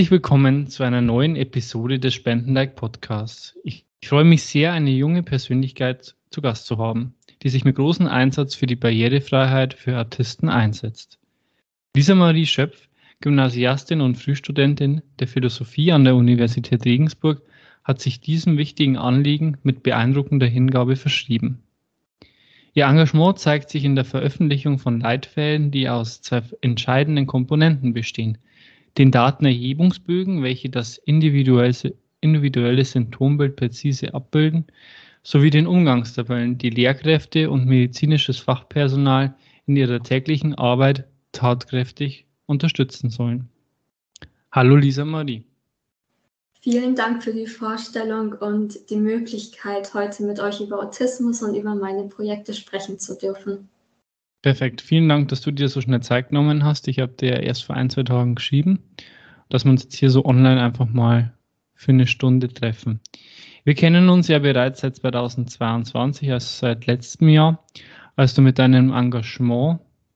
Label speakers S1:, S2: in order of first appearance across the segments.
S1: Willkommen zu einer neuen Episode des Spendentike Podcasts. Ich freue mich sehr, eine junge Persönlichkeit zu Gast zu haben, die sich mit großem Einsatz für die Barrierefreiheit für Autisten einsetzt. Lisa Marie Schöpf, Gymnasiastin und Frühstudentin der Philosophie an der Universität Regensburg, hat sich diesem wichtigen Anliegen mit beeindruckender Hingabe verschrieben. Ihr Engagement zeigt sich in der Veröffentlichung von Leitfäden, die aus zwei entscheidenden Komponenten bestehen: den Datenerhebungsbögen, welche das individuelle Symptombild präzise abbilden, sowie den Umgangstabellen, die Lehrkräfte und medizinisches Fachpersonal in ihrer täglichen Arbeit tatkräftig unterstützen sollen. Hallo Lisa Marie.
S2: Vielen Dank für die Vorstellung und die Möglichkeit, heute mit euch über Autismus und über meine Projekte sprechen zu dürfen.
S1: Perfekt. Vielen Dank, dass du dir so schnell Zeit genommen hast. Ich habe dir erst vor 1-2 Tagen geschrieben, dass wir uns jetzt hier so online einfach mal für eine Stunde treffen. Wir kennen uns ja bereits seit 2022, also seit letztem Jahr, als du mit deinem Engagement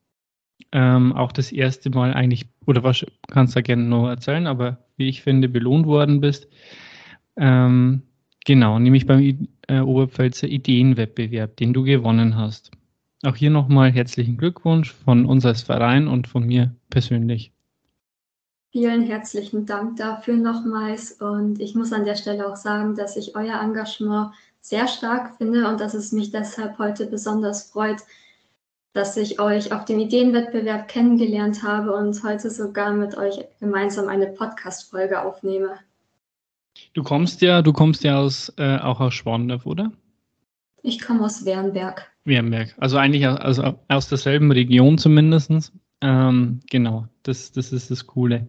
S1: auch das erste Mal eigentlich, oder was kannst du gerne noch erzählen, aber wie ich finde, belohnt worden bist. Genau, nämlich beim Oberpfälzer Ideenwettbewerb, den du gewonnen hast. Auch hier nochmal herzlichen Glückwunsch von uns als Verein und von mir persönlich.
S2: Vielen herzlichen Dank dafür nochmals, und ich muss an der Stelle auch sagen, dass ich euer Engagement sehr stark finde und dass es mich deshalb heute besonders freut, dass ich euch auf dem Ideenwettbewerb kennengelernt habe und heute sogar mit euch gemeinsam eine Podcast-Folge aufnehme.
S1: Du kommst ja auch aus Schwandorf, oder?
S2: Ich komme aus Wernberg.
S1: Wernberg, also eigentlich aus derselben Region zumindest. Genau, das ist das Coole.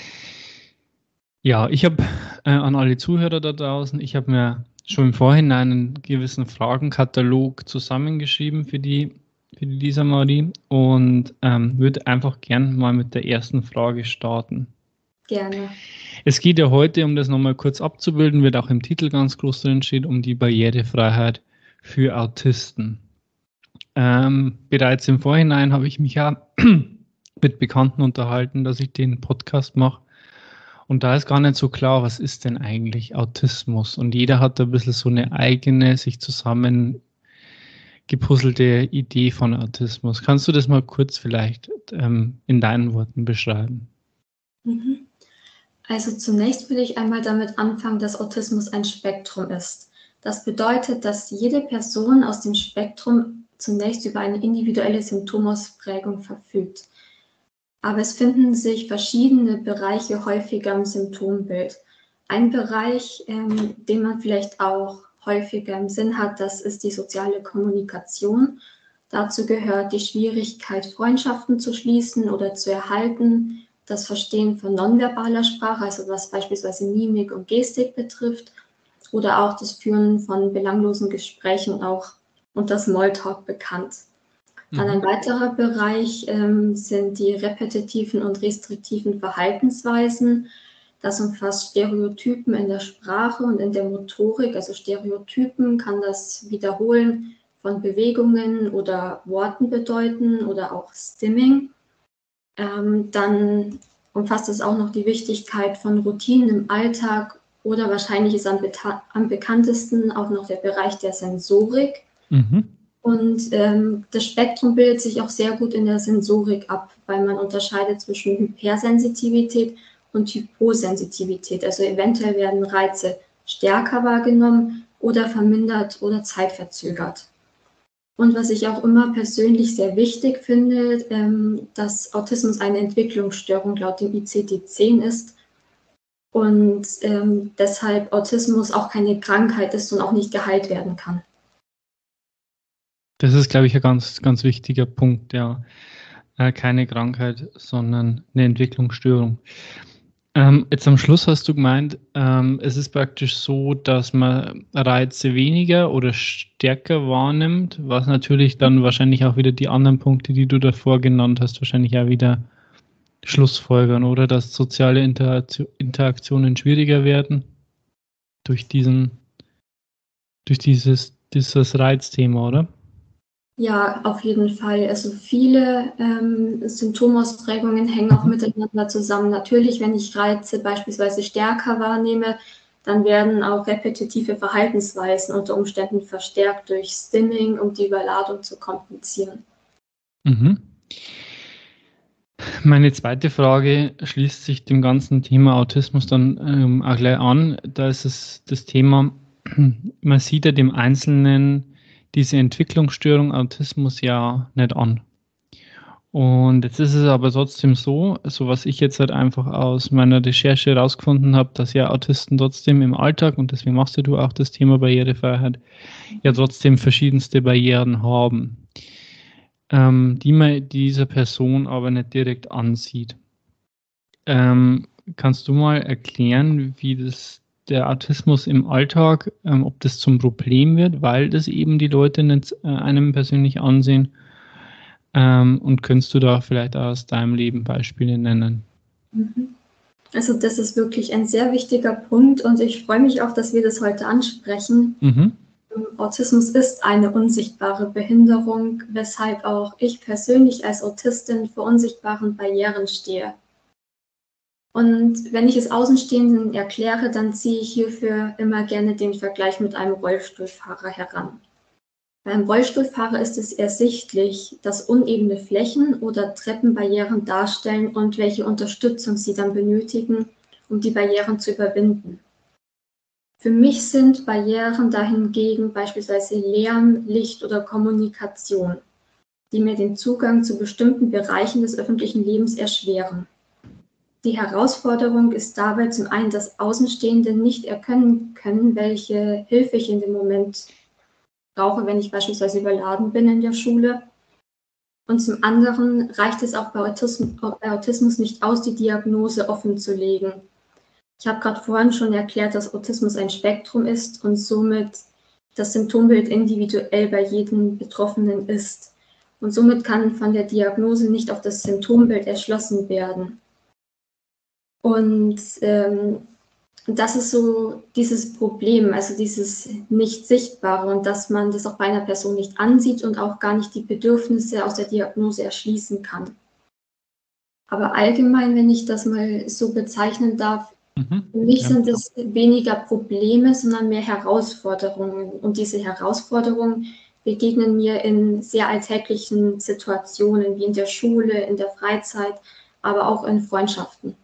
S1: Ja, ich habe an alle Zuhörer da draußen, ich habe mir schon im Vorhinein einen gewissen Fragenkatalog zusammengeschrieben für die Lisa Marie und würde einfach gern mal mit der ersten Frage starten.
S2: Gerne.
S1: Es geht ja heute, um das nochmal kurz abzubilden, wird auch im Titel ganz groß drin steht, um die Barrierefreiheit für Autisten. Bereits im Vorhinein habe ich mich ja mit Bekannten unterhalten, dass ich den Podcast mache. Und da ist gar nicht so klar, was ist denn eigentlich Autismus? Und jeder hat da ein bisschen so eine eigene, sich zusammengepuzzelte Idee von Autismus. Kannst du das mal kurz vielleicht in deinen Worten beschreiben?
S2: Also zunächst will ich einmal damit anfangen, dass Autismus ein Spektrum ist. Das bedeutet, dass jede Person aus dem Spektrum zunächst über eine individuelle Symptomausprägung verfügt. Aber es finden sich verschiedene Bereiche häufiger im Symptombild. Ein Bereich, den man vielleicht auch häufiger im Sinn hat, das ist die soziale Kommunikation. Dazu gehört die Schwierigkeit, Freundschaften zu schließen oder zu erhalten, das Verstehen von nonverbaler Sprache, also was beispielsweise Mimik und Gestik betrifft, oder auch das Führen von belanglosen Gesprächen, auch unter Smalltalk bekannt. Dann ein weiterer Bereich sind die repetitiven und restriktiven Verhaltensweisen. Das umfasst Stereotypen in der Sprache und in der Motorik. Also Stereotypen kann das Wiederholen von Bewegungen oder Worten bedeuten oder auch Stimming. Dann umfasst es auch noch die Wichtigkeit von Routinen im Alltag, oder wahrscheinlich ist am bekanntesten auch noch der Bereich der Sensorik. Und das Spektrum bildet sich auch sehr gut in der Sensorik ab, weil man unterscheidet zwischen Hypersensitivität und Hyposensitivität. Also eventuell werden Reize stärker wahrgenommen oder vermindert oder zeitverzögert. Und was ich auch immer persönlich sehr wichtig finde, dass Autismus eine Entwicklungsstörung laut dem ICD-10 ist und deshalb Autismus auch keine Krankheit ist und auch nicht geheilt werden kann.
S1: Das ist, glaube ich, ein ganz, ganz wichtiger Punkt, ja. Keine Krankheit, sondern eine Entwicklungsstörung. Jetzt am Schluss hast du gemeint, es ist praktisch so, dass man Reize weniger oder stärker wahrnimmt, was natürlich dann wahrscheinlich auch wieder die anderen Punkte, die du davor genannt hast, wahrscheinlich auch wieder schlussfolgern, oder? Dass soziale Interaktionen schwieriger werden durch dieses Reizthema, oder?
S2: Ja, auf jeden Fall. Also viele Symptomausprägungen hängen auch miteinander zusammen. Natürlich, wenn ich Reize beispielsweise stärker wahrnehme, dann werden auch repetitive Verhaltensweisen unter Umständen verstärkt durch Stimming, um die Überladung zu kompensieren.
S1: Mhm. Meine zweite Frage schließt sich dem ganzen Thema Autismus dann auch gleich an. Da ist es das Thema, man sieht ja dem Einzelnen diese Entwicklungsstörung Autismus ja nicht an. Und jetzt ist es aber trotzdem so was ich jetzt halt einfach aus meiner Recherche herausgefunden habe, dass ja Autisten trotzdem im Alltag, und deswegen machst du auch das Thema Barrierefreiheit, ja trotzdem verschiedenste Barrieren haben, die man dieser Person aber nicht direkt ansieht. Kannst du mal erklären, wie der Autismus im Alltag, ob das zum Problem wird, weil das eben die Leute nicht einem persönlich ansehen? Und könntest du da vielleicht aus deinem Leben Beispiele nennen?
S2: Also das ist wirklich ein sehr wichtiger Punkt und ich freue mich auch, dass wir das heute ansprechen. Autismus ist eine unsichtbare Behinderung, weshalb auch ich persönlich als Autistin vor unsichtbaren Barrieren stehe. Und wenn ich es Außenstehenden erkläre, dann ziehe ich hierfür immer gerne den Vergleich mit einem Rollstuhlfahrer heran. Beim Rollstuhlfahrer ist es ersichtlich, dass unebene Flächen oder Treppenbarrieren darstellen und welche Unterstützung sie dann benötigen, um die Barrieren zu überwinden. Für mich sind Barrieren dahingegen beispielsweise Lärm, Licht oder Kommunikation, die mir den Zugang zu bestimmten Bereichen des öffentlichen Lebens erschweren. Die Herausforderung ist dabei zum einen, dass Außenstehende nicht erkennen können, welche Hilfe ich in dem Moment brauche, wenn ich beispielsweise überladen bin in der Schule. Und zum anderen reicht es auch bei Autismus nicht aus, die Diagnose offen zu legen. Ich habe gerade vorhin schon erklärt, dass Autismus ein Spektrum ist und somit das Symptombild individuell bei jedem Betroffenen ist. Und somit kann von der Diagnose nicht auf das Symptombild erschlossen werden. Und das ist so dieses Problem, also dieses Nicht-Sichtbare und dass man das auch bei einer Person nicht ansieht und auch gar nicht die Bedürfnisse aus der Diagnose erschließen kann. Aber allgemein, wenn ich das mal so bezeichnen darf, für mich sind es weniger Probleme, sondern mehr Herausforderungen. Und diese Herausforderungen begegnen mir in sehr alltäglichen Situationen, wie in der Schule, in der Freizeit, aber auch in Freundschaften.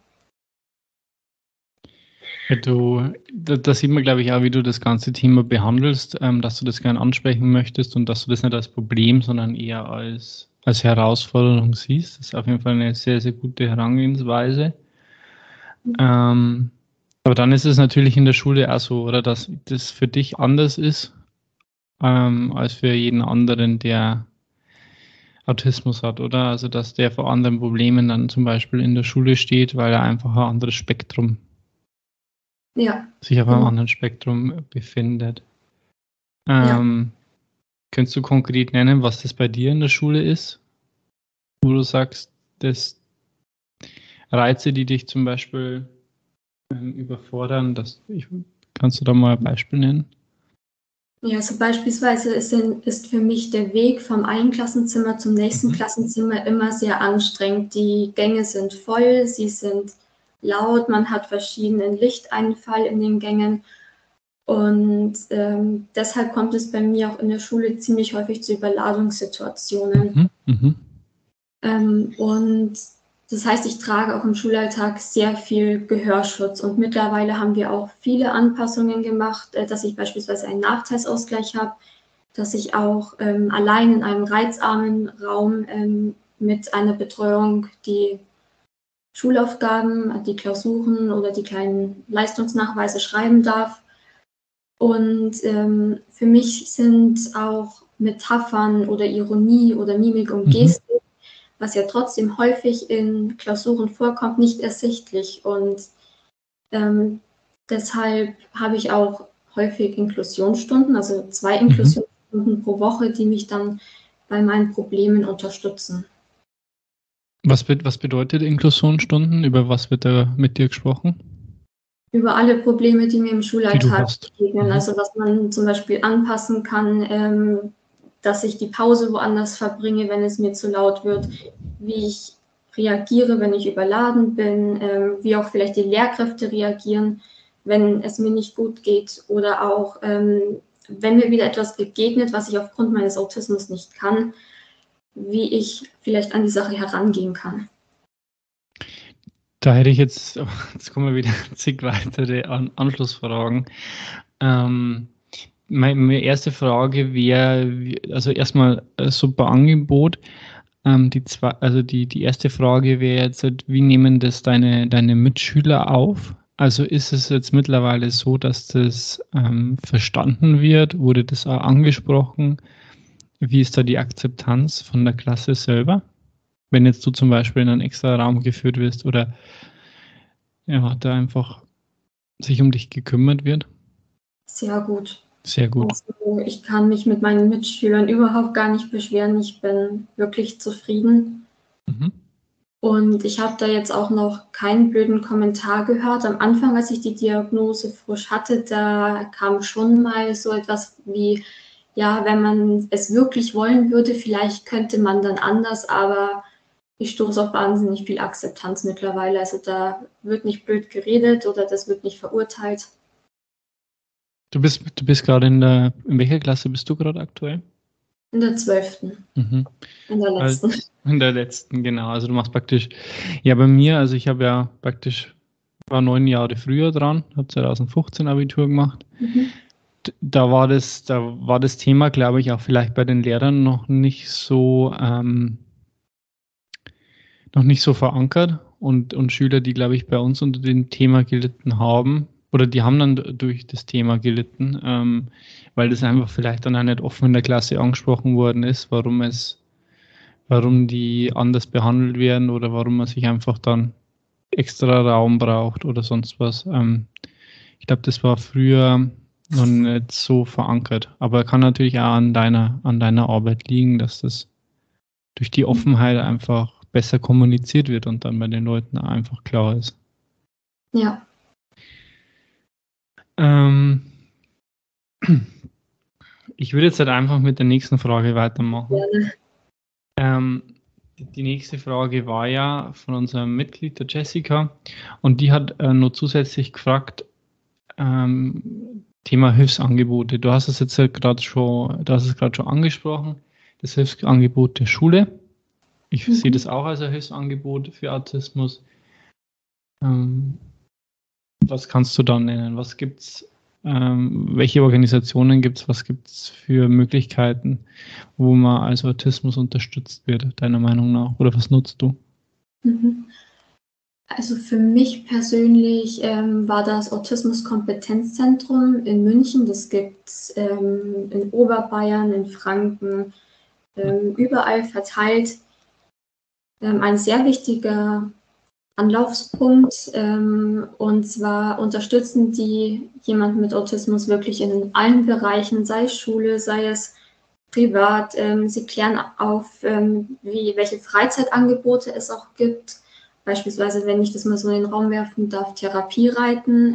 S1: Da sieht man, glaube ich, auch, wie du das ganze Thema behandelst, dass du das gerne ansprechen möchtest und dass du das nicht als Problem, sondern eher als Herausforderung siehst. Das ist auf jeden Fall eine sehr, sehr gute Herangehensweise. Aber dann ist es natürlich in der Schule auch so, oder, dass das für dich anders ist als für jeden anderen, der Autismus hat, oder? Also dass der vor anderen Problemen dann zum Beispiel in der Schule steht, weil er einfach ein anderes Spektrum sich auf einem anderen Spektrum befindet. Könntest du konkret nennen, was das bei dir in der Schule ist? Wo du sagst, dass Reize, die dich zum Beispiel überfordern, kannst du da mal ein Beispiel nennen?
S2: Ja, also beispielsweise ist für mich der Weg vom einen Klassenzimmer zum nächsten Klassenzimmer immer sehr anstrengend. Die Gänge sind voll, sie sind laut, man hat verschiedenen Lichteinfall in den Gängen und deshalb kommt es bei mir auch in der Schule ziemlich häufig zu Überladungssituationen. Und das heißt, ich trage auch im Schulalltag sehr viel Gehörschutz und mittlerweile haben wir auch viele Anpassungen gemacht, dass ich beispielsweise einen Nachteilsausgleich habe, dass ich auch allein in einem reizarmen Raum mit einer Betreuung die Schulaufgaben, die Klausuren oder die kleinen Leistungsnachweise schreiben darf. Und für mich sind auch Metaphern oder Ironie oder Mimik und Gestik, was ja trotzdem häufig in Klausuren vorkommt, nicht ersichtlich. Und deshalb habe ich auch häufig Inklusionsstunden, also 2 Inklusionsstunden pro Woche, die mich dann bei meinen Problemen unterstützen.
S1: Was bedeutet Inklusionsstunden? Über was wird da mit dir gesprochen?
S2: Über alle Probleme, die mir im Schulalltag begegnen. Also was man zum Beispiel anpassen kann, dass ich die Pause woanders verbringe, wenn es mir zu laut wird, wie ich reagiere, wenn ich überladen bin, wie auch vielleicht die Lehrkräfte reagieren, wenn es mir nicht gut geht oder auch, wenn mir wieder etwas begegnet, was ich aufgrund meines Autismus nicht kann, wie ich vielleicht an die Sache herangehen kann.
S1: Da hätte ich jetzt kommen wir wieder zig weitere Anschlussfragen. Meine erste Frage wäre, also erstmal super Angebot. Die erste Frage wäre jetzt, wie nehmen das deine Mitschüler auf? Also ist es jetzt mittlerweile so, dass das verstanden wird? Wurde das auch angesprochen? Wie ist da die Akzeptanz von der Klasse selber? Wenn jetzt du zum Beispiel in einen extra Raum geführt wirst oder ja, da einfach sich um dich gekümmert wird?
S2: Sehr gut.
S1: Sehr gut.
S2: Also ich kann mich mit meinen Mitschülern überhaupt gar nicht beschweren. Ich bin wirklich zufrieden.
S1: Mhm.
S2: Und ich habe da jetzt auch noch keinen blöden Kommentar gehört. Am Anfang, als ich die Diagnose frisch hatte, da kam schon mal so etwas wie, ja, wenn man es wirklich wollen würde, vielleicht könnte man dann anders, aber ich stoße auf wahnsinnig viel Akzeptanz mittlerweile. Also da wird nicht blöd geredet oder das wird nicht verurteilt.
S1: Du bist gerade in welcher Klasse bist du gerade aktuell?
S2: In der 12.
S1: Mhm.
S2: In der letzten.
S1: In der letzten, genau. Also du machst praktisch, ja bei mir, also ich habe ja praktisch, war 9 Jahre früher dran, habe 2015 Abitur gemacht.
S2: Mhm.
S1: Da war das Thema, glaube ich, auch vielleicht bei den Lehrern noch nicht so verankert und Schüler, die, glaube ich, bei uns unter dem Thema gelitten haben, oder die haben dann durch das Thema gelitten, weil das einfach vielleicht dann auch nicht offen in der Klasse angesprochen worden ist, warum die anders behandelt werden oder warum man sich einfach dann extra Raum braucht oder sonst was. Ich glaube, das war früher noch nicht so verankert, aber kann natürlich auch an deiner Arbeit liegen, dass das durch die Offenheit einfach besser kommuniziert wird und dann bei den Leuten einfach klar ist.
S2: Ja.
S1: Ich würde jetzt halt einfach mit der nächsten Frage weitermachen.
S2: Gerne.
S1: Die nächste Frage war ja von unserem Mitglied, der Jessica, und die hat nur zusätzlich gefragt, Thema Hilfsangebote. Du hast es jetzt gerade schon angesprochen, das Hilfsangebot der Schule. Ich sehe das auch als ein Hilfsangebot für Autismus. Was kannst du da nennen? Was gibt's? Welche Organisationen gibt es? Was gibt es für Möglichkeiten, wo man als Autismus unterstützt wird, deiner Meinung nach? Oder was nutzt du?
S2: Also für mich persönlich war das Autismus-Kompetenzzentrum in München. Das gibt es in Oberbayern, in Franken, überall verteilt. Ein sehr wichtiger Anlaufspunkt, und zwar unterstützen die jemanden mit Autismus wirklich in allen Bereichen, sei es Schule, sei es privat. Sie klären auf, welche Freizeitangebote es auch gibt. Beispielsweise, wenn ich das mal so in den Raum werfen darf, Therapiereiten.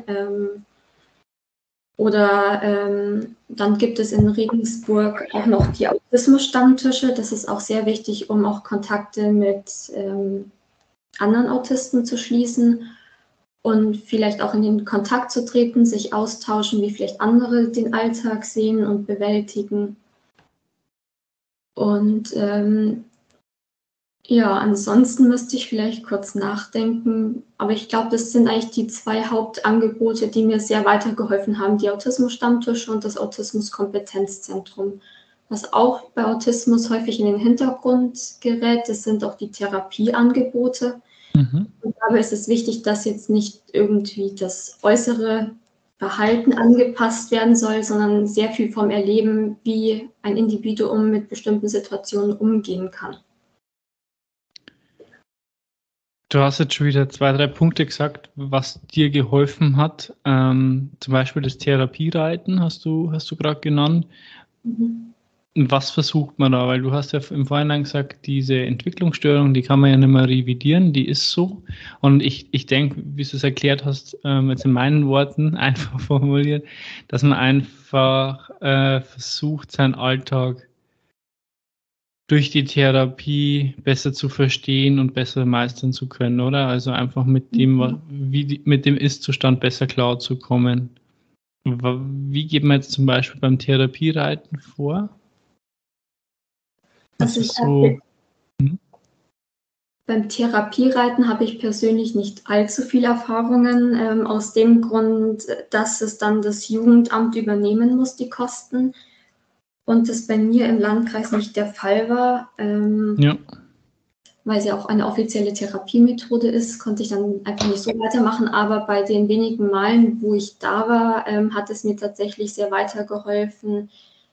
S2: Dann gibt es in Regensburg auch noch die Autismus-Stammtische. Das ist auch sehr wichtig, um auch Kontakte mit anderen Autisten zu schließen und vielleicht auch in den Kontakt zu treten, sich austauschen, wie vielleicht andere den Alltag sehen und bewältigen. Und ansonsten müsste ich vielleicht kurz nachdenken, aber ich glaube, das sind eigentlich die 2 Hauptangebote, die mir sehr weitergeholfen haben, die Autismus-Stammtische und das Autismus-Kompetenzzentrum. Was auch bei Autismus häufig in den Hintergrund gerät, das sind auch die Therapieangebote. Und dabei ist es wichtig, dass jetzt nicht irgendwie das äußere Verhalten angepasst werden soll, sondern sehr viel vom Erleben, wie ein Individuum mit bestimmten Situationen umgehen kann.
S1: Du hast jetzt schon wieder 2, 3 Punkte gesagt, was dir geholfen hat. Zum Beispiel das Therapiereiten hast du gerade genannt. Was versucht man da? Weil du hast ja im Vorhinein gesagt, diese Entwicklungsstörung, die kann man ja nicht mehr revidieren, die ist so. Und ich denke, wie du es erklärt hast, jetzt in meinen Worten einfach formuliert, dass man einfach versucht, seinen Alltag durch die Therapie besser zu verstehen und besser meistern zu können, oder? Also einfach mit dem, mit dem Ist-Zustand besser klarzukommen. Wie geht man jetzt zum Beispiel beim Therapiereiten vor?
S2: Also
S1: Das ist so.
S2: Beim Therapiereiten habe ich persönlich nicht allzu viele Erfahrungen, aus dem Grund, dass es dann das Jugendamt übernehmen muss, die Kosten. Und das bei mir im Landkreis nicht der Fall war,
S1: Ja.
S2: weil es ja auch eine offizielle Therapiemethode ist, konnte ich dann einfach nicht so weitermachen. Aber bei den wenigen Malen, wo ich da war, hat es mir tatsächlich sehr weitergeholfen,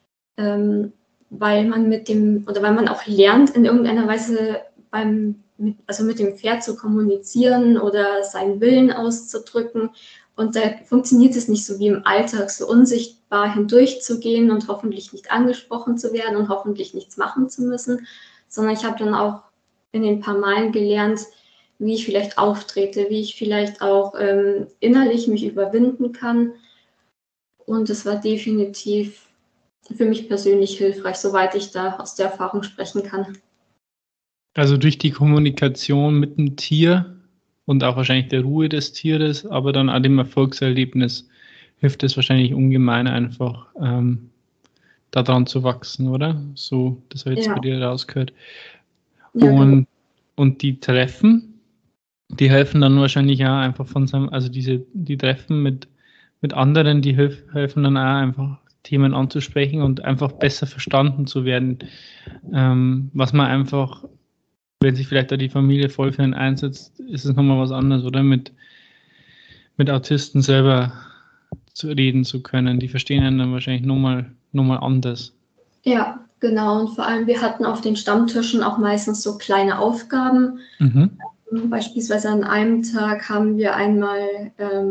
S2: weil man auch lernt, in irgendeiner Weise mit dem Pferd zu kommunizieren oder seinen Willen auszudrücken. Und da funktioniert es nicht so wie im Alltag, so unsichtbar hindurchzugehen und hoffentlich nicht angesprochen zu werden und hoffentlich nichts machen zu müssen, sondern ich habe dann auch in den paar Malen gelernt, wie ich vielleicht auftrete, wie ich vielleicht auch innerlich mich überwinden kann. Und es war definitiv für mich persönlich hilfreich, soweit ich da aus der Erfahrung sprechen kann.
S1: Also durch die Kommunikation mit dem Tier und auch wahrscheinlich der Ruhe des Tieres, aber dann auch dem Erfolgserlebnis hilft es wahrscheinlich ungemein einfach daran zu wachsen, oder? So, das habe ich jetzt bei dir rausgehört.
S2: Ja, genau.
S1: Und die Treffen, die helfen dann wahrscheinlich auch einfach von seinem, also die Treffen mit anderen, die helfen dann auch einfach Themen anzusprechen und einfach besser verstanden zu werden, was man einfach, wenn sich vielleicht da die Familie voll für einen einsetzt, ist es nochmal was anderes, oder? Mit Autisten selber reden zu können. Die verstehen einen dann wahrscheinlich nochmal anders.
S2: Ja, genau. Und vor allem, wir hatten auf den Stammtischen auch meistens so kleine Aufgaben. Beispielsweise an einem Tag haben wir einmal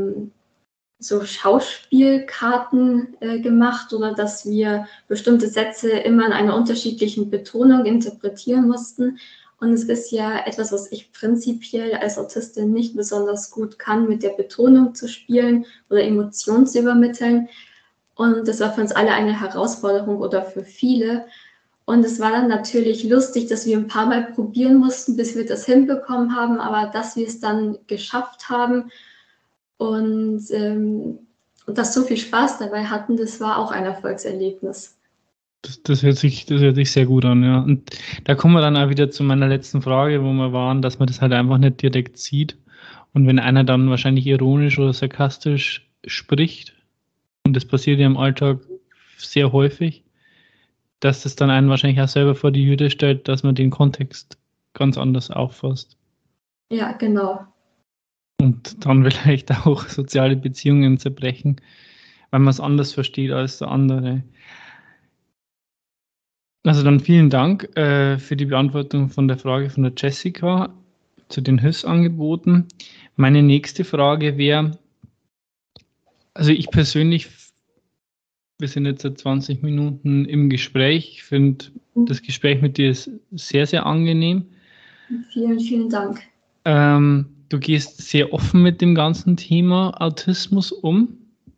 S2: so Schauspielkarten gemacht oder dass wir bestimmte Sätze immer in einer unterschiedlichen Betonung interpretieren mussten. Und es ist ja etwas, was ich prinzipiell als Autistin nicht besonders gut kann, mit der Betonung zu spielen oder Emotionen zu übermitteln. Und das war für uns alle eine Herausforderung oder für viele. Und es war dann natürlich lustig, dass wir ein paar Mal probieren mussten, bis wir das hinbekommen haben, aber dass wir es dann geschafft haben und dass so viel Spaß dabei hatten, das war auch ein Erfolgserlebnis.
S1: Das hört sich sehr gut an, ja. Und da kommen wir dann auch wieder zu meiner letzten Frage, wo wir waren, dass man das halt einfach nicht direkt sieht. Und wenn einer dann wahrscheinlich ironisch oder sarkastisch spricht, und das passiert ja im Alltag sehr häufig, dass das dann einen wahrscheinlich auch selber vor die Hürde stellt, dass man den Kontext ganz anders auffasst.
S2: Ja, genau.
S1: Und dann vielleicht auch soziale Beziehungen zerbrechen, weil man es anders versteht als der andere. Also dann vielen Dank für die Beantwortung von der Frage von der Jessica zu den Hilfsangeboten. Meine nächste Frage wäre, also ich persönlich, wir sind jetzt seit 20 Minuten im Gespräch. Ich finde das Gespräch mit dir ist sehr, sehr angenehm.
S2: Vielen, vielen Dank.
S1: Du gehst sehr offen mit dem ganzen Thema Autismus um.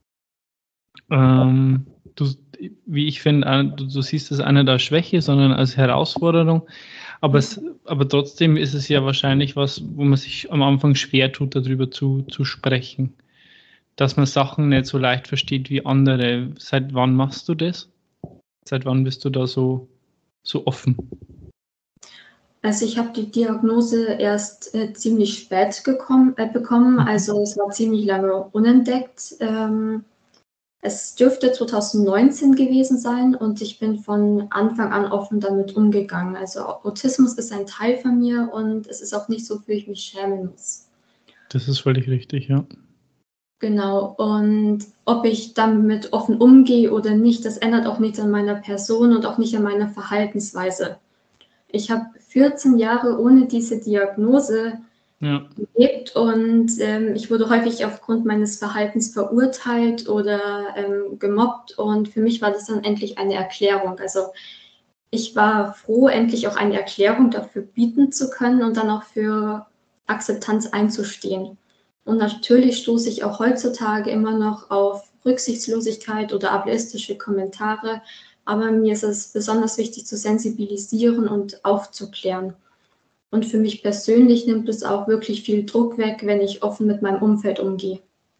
S1: Wie ich finde, du siehst es nicht als Schwäche, sondern als Herausforderung. Aber trotzdem ist es ja wahrscheinlich was, wo man sich am Anfang schwer tut, darüber zu sprechen. Dass man Sachen nicht so leicht versteht wie andere. Seit wann machst du das? Seit wann bist du da so offen?
S2: Also ich habe die Diagnose erst ziemlich spät bekommen, also es war ziemlich lange unentdeckt. Es dürfte 2019 gewesen sein und ich bin von Anfang an offen damit umgegangen. Also Autismus ist ein Teil von mir und es ist auch nicht so, wofür ich mich schämen muss.
S1: Das ist völlig richtig, ja.
S2: Genau, und ob ich damit offen umgehe oder nicht, das ändert auch nichts an meiner Person und auch nicht an meiner Verhaltensweise. Ich habe 14 Jahre ohne diese Diagnose gelebt und ich wurde häufig aufgrund meines Verhaltens verurteilt oder gemobbt und für mich war das dann endlich eine Erklärung. Also ich war froh, endlich auch eine Erklärung dafür bieten zu können und dann auch für Akzeptanz einzustehen. Und natürlich stoße ich auch heutzutage immer noch auf Rücksichtslosigkeit oder ableistische Kommentare, aber mir ist es besonders wichtig zu sensibilisieren und aufzuklären. Und für mich persönlich nimmt es auch wirklich viel Druck weg, wenn ich offen mit meinem Umfeld umgehe.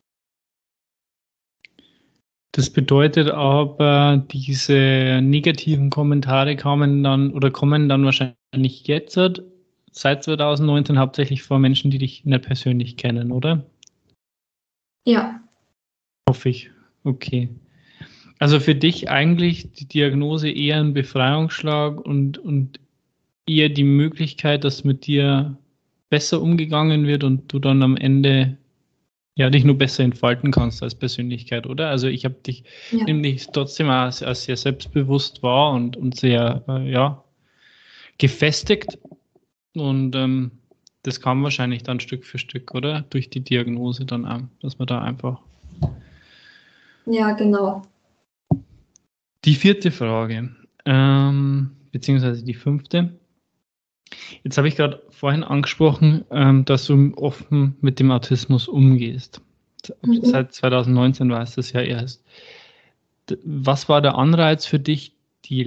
S1: Das bedeutet aber, diese negativen Kommentare kommen dann wahrscheinlich jetzt seit 2019 hauptsächlich von Menschen, die dich nicht persönlich kennen, oder?
S2: Ja.
S1: Hoffe ich. Okay. Also für dich eigentlich die Diagnose eher ein Befreiungsschlag und eher die Möglichkeit, dass mit dir besser umgegangen wird und du dann am Ende dich nur besser entfalten kannst als Persönlichkeit, oder? Also ich habe dich nämlich trotzdem als sehr selbstbewusst wahr und sehr gefestigt und das kam wahrscheinlich dann Stück für Stück, oder? Durch die Diagnose dann auch, dass man da einfach...
S2: Ja, genau.
S1: Die 4. Frage, beziehungsweise die 5. Jetzt habe ich gerade vorhin angesprochen, dass du offen mit dem Autismus umgehst. Seit 2019 weißt du es ja erst. Was war der Anreiz für dich, die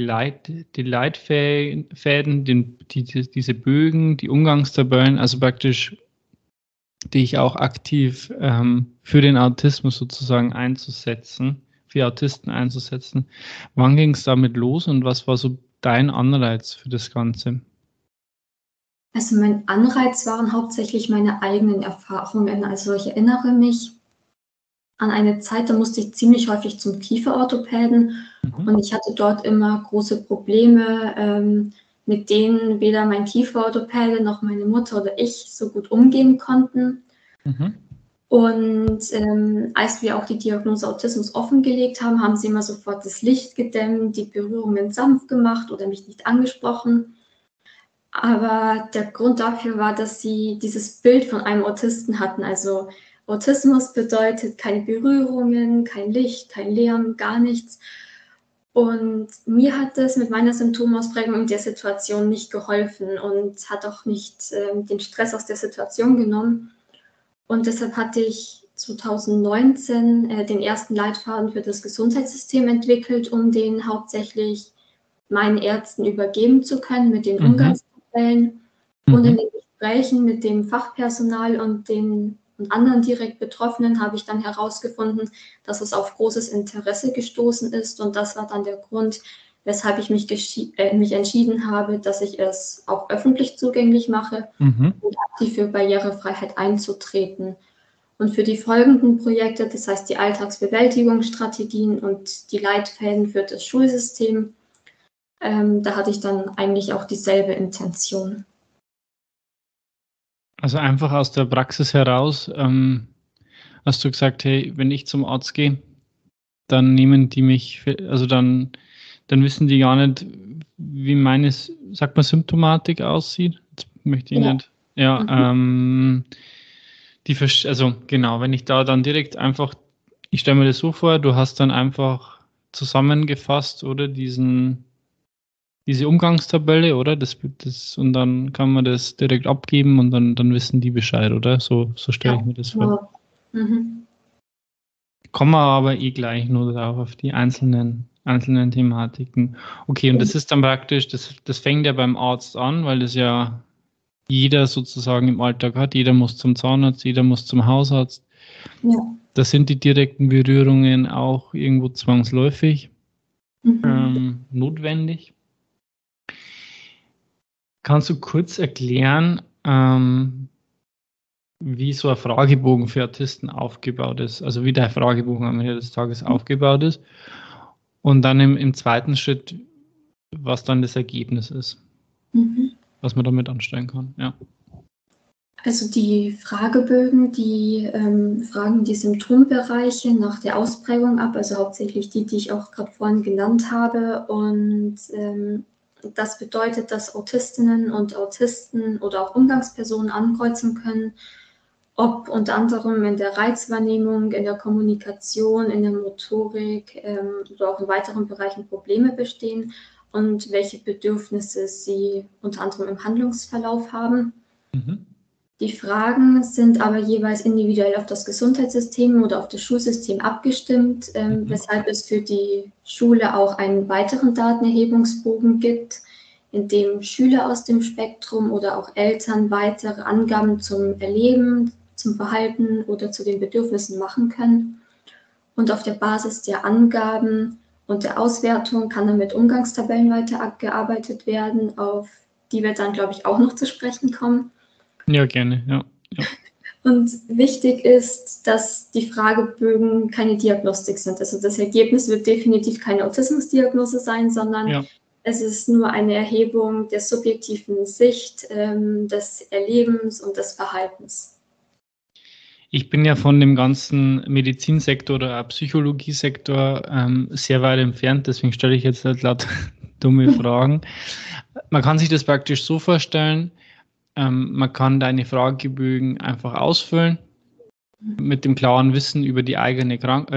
S1: Leitfäden, diese Bögen, die Umgangstabellen, also praktisch dich auch aktiv für den Autismus sozusagen einzusetzen, für Autisten einzusetzen? Wann ging es damit los und was war so dein Anreiz für das Ganze?
S2: Also mein Anreiz waren hauptsächlich meine eigenen Erfahrungen. Also ich erinnere mich an eine Zeit, da musste ich ziemlich häufig zum Kieferorthopäden und ich hatte dort immer große Probleme, mit denen weder mein Kieferorthopäde noch meine Mutter oder ich so gut umgehen konnten. Und als wir auch die Diagnose Autismus offengelegt haben, haben sie immer sofort das Licht gedämmt, die Berührungen sanft gemacht oder mich nicht angesprochen. Aber der Grund dafür war, dass sie dieses Bild von einem Autisten hatten. Also Autismus bedeutet keine Berührungen, kein Licht, kein Lärm, gar nichts. Und mir hat es mit meiner Symptomausprägung in der Situation nicht geholfen und hat auch nicht den Stress aus der Situation genommen. Und deshalb hatte ich 2019 den ersten Leitfaden für das Gesundheitssystem entwickelt, um den hauptsächlich meinen Ärzten übergeben zu können mit den Umgangstabellen. Und in den Gesprächen mit dem Fachpersonal und den anderen direkt Betroffenen habe ich dann herausgefunden, dass es auf großes Interesse gestoßen ist. Und das war dann der Grund, weshalb ich mich entschieden habe, dass ich es auch öffentlich zugänglich mache und aktiv für Barrierefreiheit einzutreten. Und für die folgenden Projekte, das heißt die Alltagsbewältigungsstrategien und die Leitfäden für das Schulsystem, da hatte ich dann eigentlich auch dieselbe Intention.
S1: Also einfach aus der Praxis heraus hast du gesagt, hey, wenn ich zum Arzt gehe, dann nehmen die mich, also dann wissen die gar nicht, wie meine, sagt man, Symptomatik aussieht. Jetzt möchte ich nicht. Ja, also genau, wenn ich da dann direkt einfach, ich stelle mir das so vor, du hast dann einfach zusammengefasst, oder diese Umgangstabelle, oder? Und dann kann man das direkt abgeben und dann wissen die Bescheid, oder? So stelle ich mir das vor. Kommen wir aber gleich nur drauf auf die einzelnen Thematiken. Okay, und das ist dann praktisch, das fängt ja beim Arzt an, weil das ja jeder sozusagen im Alltag hat. Jeder muss zum Zahnarzt, jeder muss zum Hausarzt.
S2: Ja.
S1: Da sind die direkten Berührungen auch irgendwo zwangsläufig notwendig. Kannst du kurz erklären, wie so ein Fragebogen für Autisten aufgebaut ist, also wie der Fragebogen am Ende des Tages aufgebaut ist und dann im zweiten Schritt, was dann das Ergebnis ist, was man damit anstellen kann. Ja.
S2: Also die Fragebögen, die fragen die Symptombereiche nach der Ausprägung ab, also hauptsächlich die ich auch gerade vorhin genannt habe. Und das bedeutet, dass Autistinnen und Autisten oder auch Umgangspersonen ankreuzen können, ob unter anderem in der Reizwahrnehmung, in der Kommunikation, in der Motorik oder auch in weiteren Bereichen Probleme bestehen und welche Bedürfnisse sie unter anderem im Handlungsverlauf haben. Die Fragen sind aber jeweils individuell auf das Gesundheitssystem oder auf das Schulsystem abgestimmt, weshalb es für die Schule auch einen weiteren Datenerhebungsbogen gibt, in dem Schüler aus dem Spektrum oder auch Eltern weitere Angaben zum Erleben, zum Verhalten oder zu den Bedürfnissen machen können. Und auf der Basis der Angaben und der Auswertung kann dann mit Umgangstabellen weiter abgearbeitet werden, auf die wir dann, glaube ich, auch noch zu sprechen kommen.
S1: Ja, gerne, ja.
S2: Und wichtig ist, dass die Fragebögen keine Diagnostik sind. Also das Ergebnis wird definitiv keine Autismusdiagnose sein, sondern es ist nur eine Erhebung der subjektiven Sicht, des Erlebens und des Verhaltens.
S1: Ich bin ja von dem ganzen Medizinsektor oder Psychologiesektor sehr weit entfernt, deswegen stelle ich jetzt halt lauter dumme Fragen. Man kann sich das praktisch so vorstellen, man kann deine Fragebögen einfach ausfüllen mit dem klaren Wissen über die eigene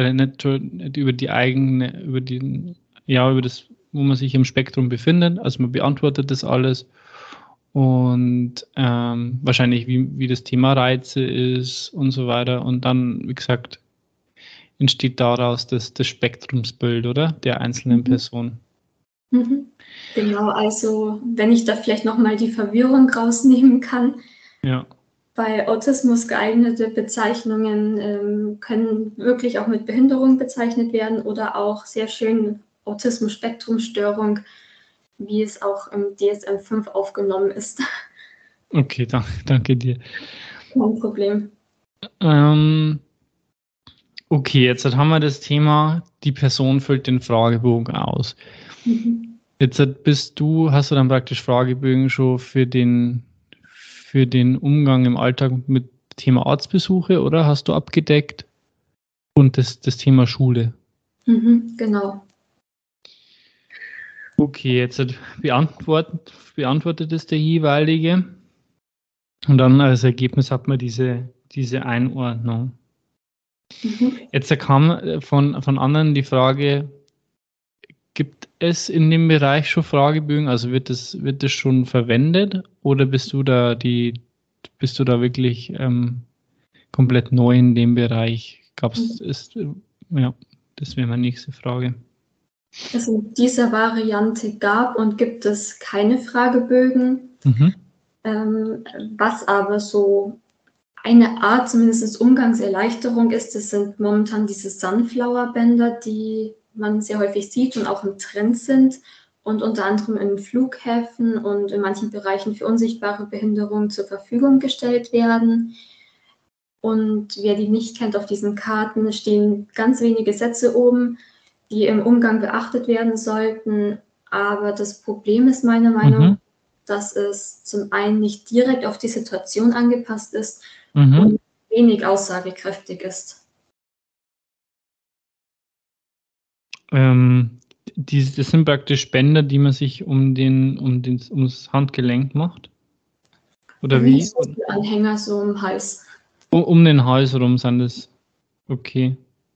S1: über das, wo man sich im Spektrum befindet. Also man beantwortet das alles und wahrscheinlich wie das Thema Reize ist und so weiter. Und dann, wie gesagt, entsteht daraus das Spektrumsbild, oder? Der einzelnen Person.
S2: Genau, also wenn ich da vielleicht nochmal die Verwirrung rausnehmen kann. Ja. Bei Autismus geeignete Bezeichnungen können wirklich auch mit Behinderung bezeichnet werden oder auch sehr schön Autismus-Spektrum-Störung, wie es auch im DSM-5 aufgenommen ist.
S1: Okay, danke dir.
S2: Kein Problem.
S1: Okay, jetzt haben wir das Thema, die Person füllt den Fragebogen aus. Jetzt hast du dann praktisch Fragebögen schon für den Umgang im Alltag mit Thema Arztbesuche, oder? Hast du abgedeckt? Und das Thema Schule.
S2: Genau.
S1: Okay, jetzt beantwortet es der jeweilige. Und dann als Ergebnis hat man diese Einordnung. Jetzt kam von anderen die Frage, gibt es in dem Bereich schon Fragebögen? Also wird das schon verwendet oder bist du da wirklich komplett neu in dem Bereich? Das wäre meine nächste Frage.
S2: Also in dieser Variante gab und gibt es keine Fragebögen, was aber so eine Art zumindest Umgangserleichterung ist. Das sind momentan diese Sunflower-Bänder, die man sehr häufig sieht und auch im Trend sind und unter anderem in Flughäfen und in manchen Bereichen für unsichtbare Behinderungen zur Verfügung gestellt werden. Und wer die nicht kennt, auf diesen Karten stehen ganz wenige Sätze oben, die im Umgang beachtet werden sollten. Aber das Problem ist meiner Meinung nach, dass es zum einen nicht direkt auf die Situation angepasst ist und wenig aussagekräftig ist.
S1: Das sind praktisch Bänder, die man sich ums Handgelenk macht? Oder wie?
S2: Anhänger so im Hals.
S1: Um den Hals herum sind das. Okay.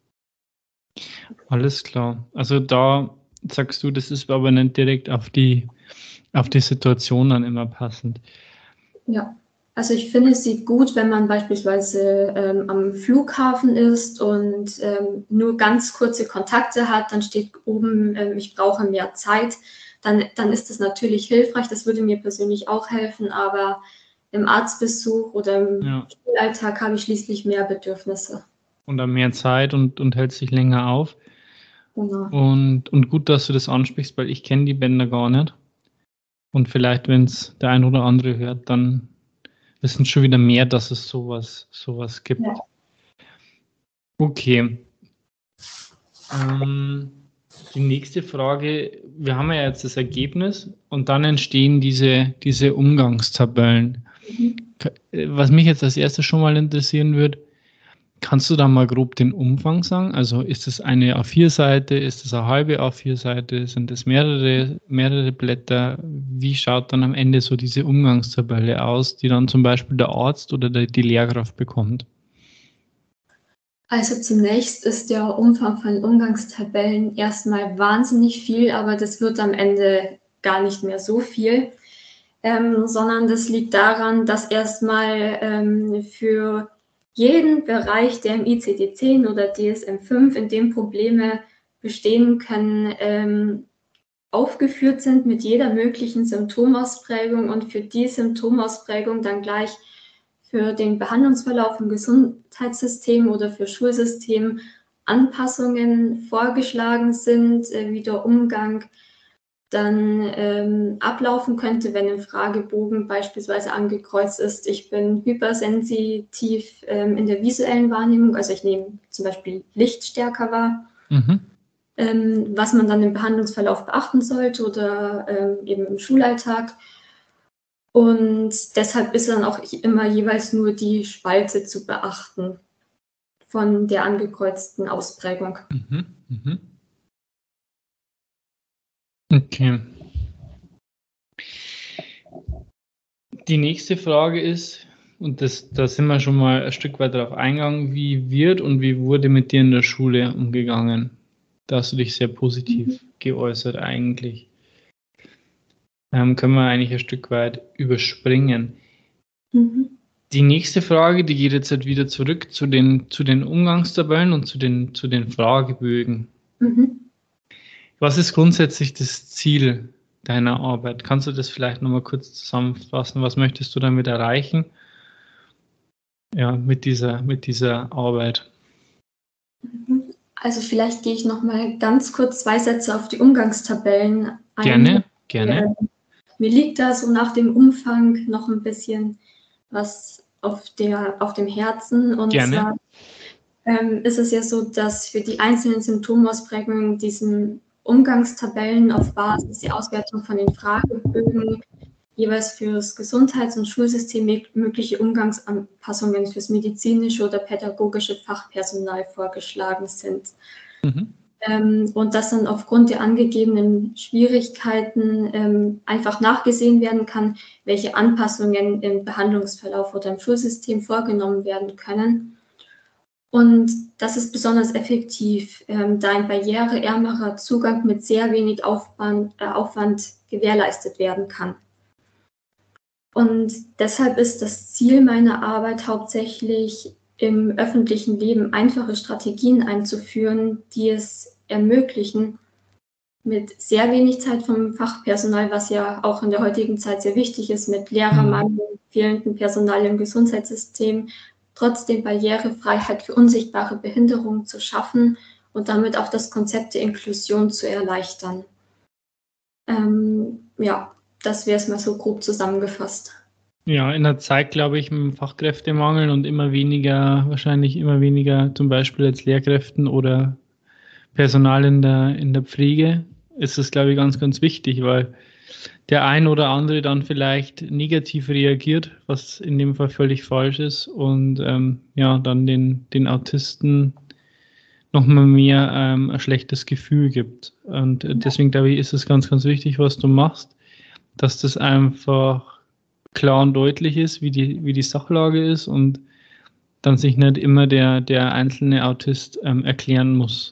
S1: Alles klar. Also da sagst du, das ist aber nicht direkt auf die Situation dann immer passend.
S2: Ja, also ich finde, es sieht gut, wenn man beispielsweise am Flughafen ist und nur ganz kurze Kontakte hat, dann steht oben, ich brauche mehr Zeit, dann ist das natürlich hilfreich, das würde mir persönlich auch helfen, aber im Arztbesuch oder im Schulalltag habe ich schließlich mehr Bedürfnisse.
S1: Und dann mehr Zeit und hält sich länger auf.
S2: Genau.
S1: Und gut, dass du das ansprichst, weil ich kenne die Bänder gar nicht. Und vielleicht, wenn es der ein oder andere hört, dann wissen schon wieder mehr, dass es sowas gibt. Ja. Okay. Die nächste Frage, wir haben ja jetzt das Ergebnis und dann entstehen diese Umgangstabellen. Was mich jetzt als erstes schon mal interessieren würde, kannst du da mal grob den Umfang sagen? Also ist es eine A4-Seite, ist es eine halbe A4-Seite, sind es mehrere Blätter? Wie schaut dann am Ende so diese Umgangstabelle aus, die dann zum Beispiel der Arzt oder die Lehrkraft bekommt?
S2: Also zunächst ist der Umfang von Umgangstabellen erstmal wahnsinnig viel, aber das wird am Ende gar nicht mehr so viel. sondern das liegt daran, dass erstmal für jeden Bereich, der im ICD-10 oder DSM-5, in dem Probleme bestehen können, aufgeführt sind mit jeder möglichen Symptomausprägung und für die Symptomausprägung dann gleich für den Behandlungsverlauf im Gesundheitssystem oder für Schulsystem Anpassungen vorgeschlagen sind, wie der Umgang dann ablaufen könnte, wenn im Fragebogen beispielsweise angekreuzt ist, ich bin hypersensitiv in der visuellen Wahrnehmung, also ich nehme zum Beispiel Licht stärker wahr, was man dann im Behandlungsverlauf beachten sollte oder eben im Schulalltag. Und deshalb ist dann auch immer jeweils nur die Spalte zu beachten von der angekreuzten Ausprägung.
S1: Okay. Die nächste Frage ist, und da sind wir schon mal ein Stück weit darauf eingegangen, wie wird und wie wurde mit dir in der Schule umgegangen? Da hast du dich sehr positiv geäußert eigentlich. Können wir eigentlich ein Stück weit überspringen. Die nächste Frage, die geht jetzt halt wieder zurück zu den Umgangstabellen und zu den Fragebögen. Was ist grundsätzlich das Ziel deiner Arbeit? Kannst du das vielleicht nochmal kurz zusammenfassen? Was möchtest du damit erreichen? Ja, mit dieser Arbeit.
S2: Also vielleicht gehe ich nochmal ganz kurz 2 Sätze auf die Umgangstabellen ein.
S1: Gerne.
S2: Mir liegt da so nach dem Umfang noch ein bisschen was auf dem Herzen. Und
S1: Gerne.
S2: zwar ist es ja so, dass für die einzelnen Symptomausprägungen diesen Umgangstabellen auf Basis der Auswertung von den Fragebögen jeweils für das Gesundheits- und Schulsystem mögliche Umgangsanpassungen fürs medizinische oder pädagogische Fachpersonal vorgeschlagen sind. Und dass dann aufgrund der angegebenen Schwierigkeiten einfach nachgesehen werden kann, welche Anpassungen im Behandlungsverlauf oder im Schulsystem vorgenommen werden können. Und das ist besonders effektiv, da ein barriereärmerer Zugang mit sehr wenig Aufwand gewährleistet werden kann. Und deshalb ist das Ziel meiner Arbeit hauptsächlich im öffentlichen Leben einfache Strategien einzuführen, die es ermöglichen, mit sehr wenig Zeit vom Fachpersonal, was ja auch in der heutigen Zeit sehr wichtig ist, mit Lehrermangel, fehlendem Personal im Gesundheitssystem, trotzdem Barrierefreiheit für unsichtbare Behinderungen zu schaffen und damit auch das Konzept der Inklusion zu erleichtern. Ja, das wäre es mal so grob zusammengefasst.
S1: Ja, in der Zeit, glaube ich, mit dem Fachkräftemangel und wahrscheinlich immer weniger zum Beispiel jetzt Lehrkräften oder Personal in der Pflege, ist es, glaube ich, ganz, ganz wichtig, weil der ein oder andere dann vielleicht negativ reagiert, was in dem Fall völlig falsch ist und dann den Autisten nochmal mehr ein schlechtes Gefühl gibt. Und deswegen, glaube ich, ist es ganz, ganz wichtig, was du machst, dass das einfach klar und deutlich ist, wie die Sachlage ist und dann sich nicht immer der einzelne Autist erklären muss.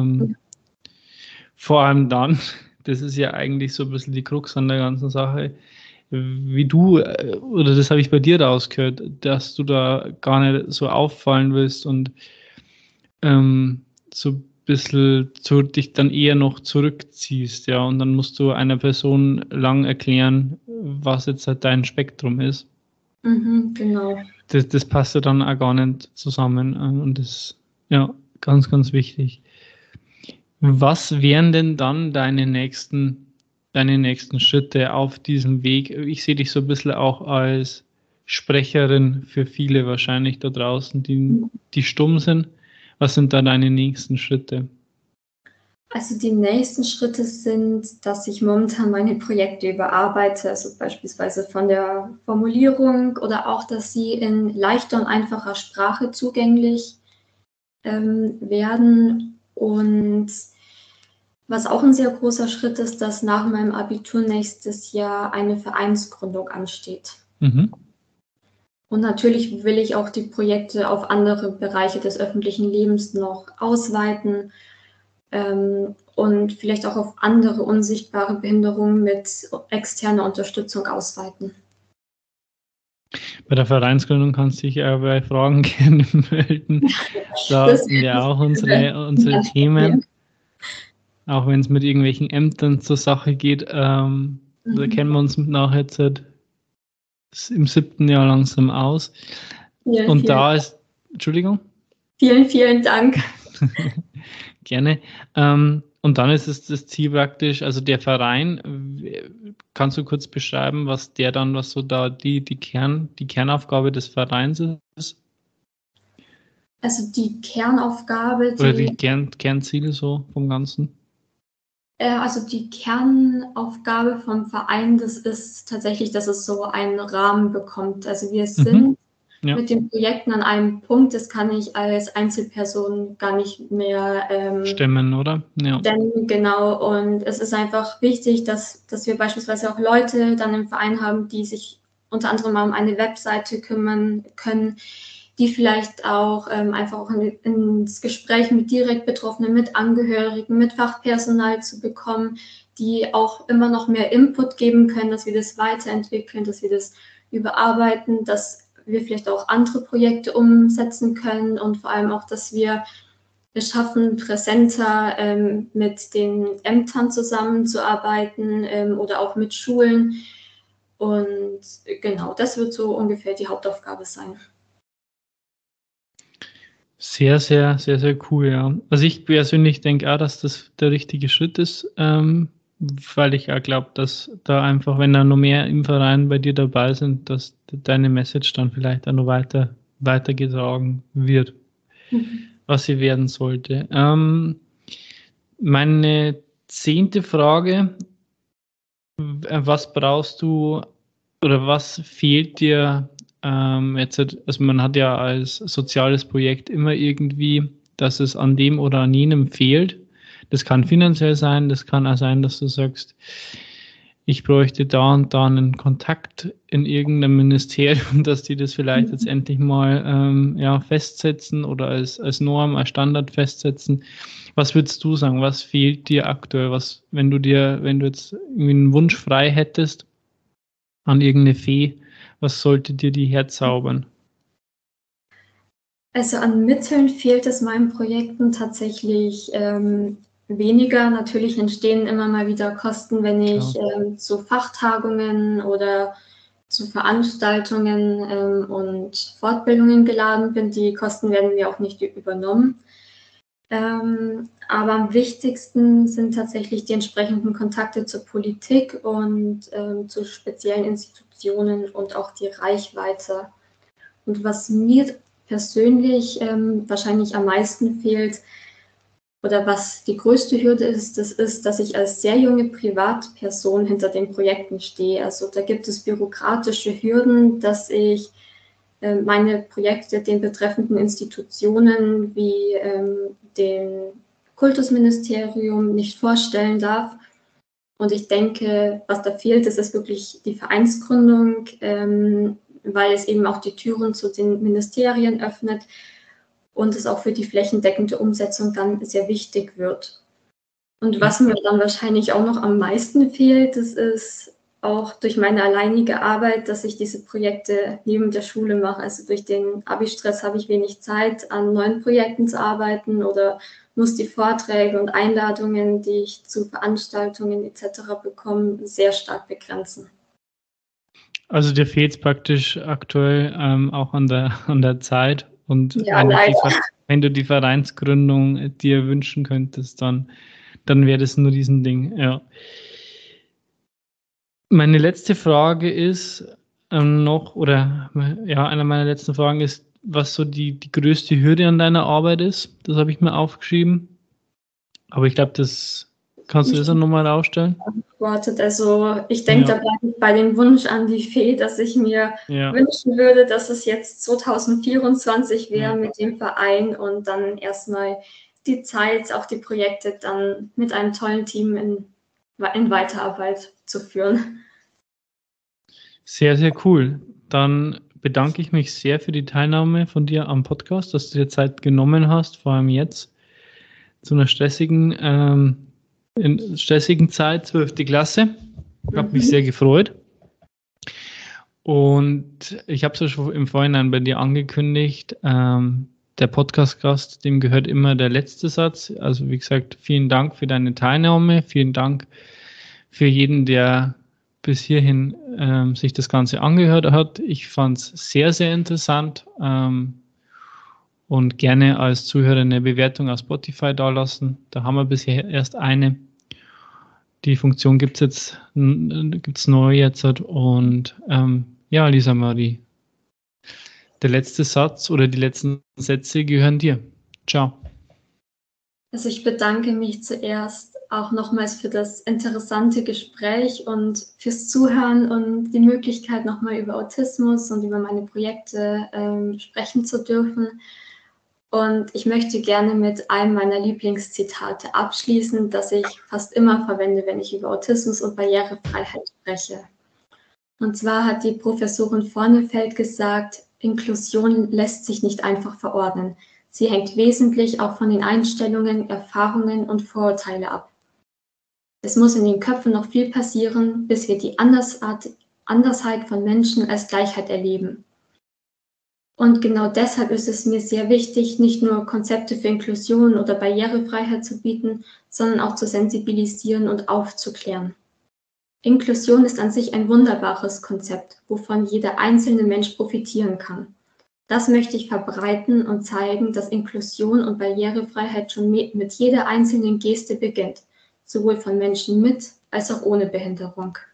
S1: Vor allem dann, das ist ja eigentlich so ein bisschen die Krux an der ganzen Sache, wie du, oder das habe ich bei dir rausgehört, dass du da gar nicht so auffallen willst und so ein bisschen dich dann eher noch zurückziehst, ja, und dann musst du einer Person lang erklären, was jetzt halt dein Spektrum ist.
S2: Genau.
S1: Das passt ja dann auch gar nicht zusammen und das ist ja ganz, ganz wichtig. Was wären denn dann deine nächsten Schritte auf diesem Weg? Ich sehe dich so ein bisschen auch als Sprecherin für viele wahrscheinlich da draußen, die stumm sind. Was sind da deine nächsten Schritte?
S2: Also die nächsten Schritte sind, dass ich momentan meine Projekte überarbeite, also beispielsweise von der Formulierung oder auch, dass sie in leichter und einfacher Sprache zugänglich werden. Und was auch ein sehr großer Schritt ist, dass nach meinem Abitur nächstes Jahr eine Vereinsgründung ansteht. Und natürlich will ich auch die Projekte auf andere Bereiche des öffentlichen Lebens noch ausweiten. und vielleicht auch auf andere unsichtbare Behinderungen mit externer Unterstützung ausweiten.
S1: Bei der Vereinsgründung kannst du dich ja bei Fragen gerne melden. Da sind ja auch unsere Themen, auch wenn es mit irgendwelchen Ämtern zur Sache geht. Da kennen wir uns nachher jetzt im 7. Jahr langsam aus. Und da ist, Entschuldigung?
S2: Vielen Dank.
S1: Gerne. Und dann ist es das Ziel praktisch, also der Verein, kannst du kurz beschreiben, was so da die Kernaufgabe des Vereins ist?
S2: Also die Kernaufgabe,
S1: oder die Kernziele so vom Ganzen?
S2: Also die Kernaufgabe vom Verein, das ist tatsächlich, dass es so einen Rahmen bekommt. Also wir sind mit den Projekten an einem Punkt, das kann ich als Einzelperson gar nicht mehr
S1: stemmen, oder? Ja.
S2: Denn genau, und es ist einfach wichtig, dass wir beispielsweise auch Leute dann im Verein haben, die sich unter anderem um eine Webseite kümmern können, die vielleicht auch einfach auch ins Gespräch mit direkt Betroffenen, mit Angehörigen, mit Fachpersonal zu bekommen, die auch immer noch mehr Input geben können, dass wir das weiterentwickeln, dass wir das überarbeiten, dass wir vielleicht auch andere Projekte umsetzen können und vor allem auch, dass wir es schaffen, präsenter mit den Ämtern zusammenzuarbeiten oder auch mit Schulen. Und genau, das wird so ungefähr die Hauptaufgabe sein.
S1: Sehr, sehr, sehr, sehr cool, ja. Also ich persönlich denke auch, dass das der richtige Schritt ist, weil ich auch glaube, dass da einfach, wenn da noch mehr im Verein bei dir dabei sind, dass deine Message dann vielleicht auch noch weitergetragen wird, was sie werden sollte. Meine 10. Frage, was brauchst du oder was fehlt dir jetzt, also man hat ja als soziales Projekt immer irgendwie, dass es an dem oder an jenem fehlt. Das kann finanziell sein, das kann auch sein, dass du sagst, ich bräuchte da und da einen Kontakt in irgendeinem Ministerium, dass die das vielleicht jetzt endlich mal festsetzen oder als Norm, als Standard festsetzen. Was würdest du sagen, was fehlt dir aktuell? Wenn du jetzt irgendwie einen Wunsch frei hättest an irgendeine Fee, was sollte dir die herzaubern?
S2: Also an Mitteln fehlt es meinen Projekten tatsächlich weniger. Natürlich entstehen immer mal wieder Kosten, wenn ich zu Fachtagungen oder zu Veranstaltungen und Fortbildungen geladen bin. Die Kosten werden mir auch nicht übernommen. Aber am wichtigsten sind tatsächlich die entsprechenden Kontakte zur Politik und zu speziellen Institutionen und auch die Reichweite. Und was mir persönlich wahrscheinlich am meisten fehlt oder was die größte Hürde ist, das ist, dass ich als sehr junge Privatperson hinter den Projekten stehe. Also da gibt es bürokratische Hürden, dass ich meine Projekte den betreffenden Institutionen wie dem Kultusministerium nicht vorstellen darf. Und ich denke, was da fehlt, ist wirklich die Vereinsgründung, weil es eben auch die Türen zu den Ministerien öffnet und es auch für die flächendeckende Umsetzung dann sehr wichtig wird. Und was mir dann wahrscheinlich auch noch am meisten fehlt, das ist auch durch meine alleinige Arbeit, dass ich diese Projekte neben der Schule mache. Also durch den Abi-Stress habe ich wenig Zeit, an neuen Projekten zu arbeiten oder muss die Vorträge und Einladungen, die ich zu Veranstaltungen etc. bekomme, sehr stark begrenzen.
S1: Also dir fehlt es praktisch aktuell auch an der Zeit und
S2: ja,
S1: wenn du die Vereinsgründung dir wünschen könntest, dann wäre das ein Riesending, ja. Meine letzte Frage ist eine meiner letzten Fragen ist, was so die größte Hürde an deiner Arbeit ist. Das habe ich mir aufgeschrieben. Aber ich glaube, kannst du das dann nochmal aufstellen?
S2: Also ich denke, da bleibe ich bei dem Wunsch an die Fee, dass ich mir wünschen würde, dass es jetzt 2024 wäre mit dem Verein und dann erstmal die Zeit, auch die Projekte dann mit einem tollen Team in Weiterarbeit zu führen.
S1: Sehr, sehr cool. Dann bedanke ich mich sehr für die Teilnahme von dir am Podcast, dass du dir Zeit genommen hast, vor allem jetzt. zu einer stressigen Zeit, 12. Klasse. Ich habe mich sehr gefreut. Und ich habe es ja schon im Vorhinein bei dir angekündigt, der Podcast-Gast, dem gehört immer der letzte Satz. Also wie gesagt, vielen Dank für deine Teilnahme, vielen Dank für jeden, der bis hierhin sich das Ganze angehört hat. Ich fand es sehr, sehr interessant und gerne als Zuhörer eine Bewertung auf Spotify dalassen. Da haben wir bisher erst eine. Die Funktion gibt's neu jetzt. Und ja, Lisa Marie, der letzte Satz oder die letzten Sätze gehören dir. Ciao.
S2: Also ich bedanke mich zuerst auch nochmals für das interessante Gespräch und fürs Zuhören und die Möglichkeit, nochmal über Autismus und über meine Projekte sprechen zu dürfen. Und ich möchte gerne mit einem meiner Lieblingszitate abschließen, das ich fast immer verwende, wenn ich über Autismus und Barrierefreiheit spreche. Und zwar hat die Professorin Vornefeld gesagt, Inklusion lässt sich nicht einfach verordnen. Sie hängt wesentlich auch von den Einstellungen, Erfahrungen und Vorurteile ab. Es muss in den Köpfen noch viel passieren, bis wir die Andersheit von Menschen als Gleichheit erleben. Und genau deshalb ist es mir sehr wichtig, nicht nur Konzepte für Inklusion oder Barrierefreiheit zu bieten, sondern auch zu sensibilisieren und aufzuklären. Inklusion ist an sich ein wunderbares Konzept, wovon jeder einzelne Mensch profitieren kann. Das möchte ich verbreiten und zeigen, dass Inklusion und Barrierefreiheit schon mit jeder einzelnen Geste beginnt, sowohl von Menschen mit als auch ohne Behinderung.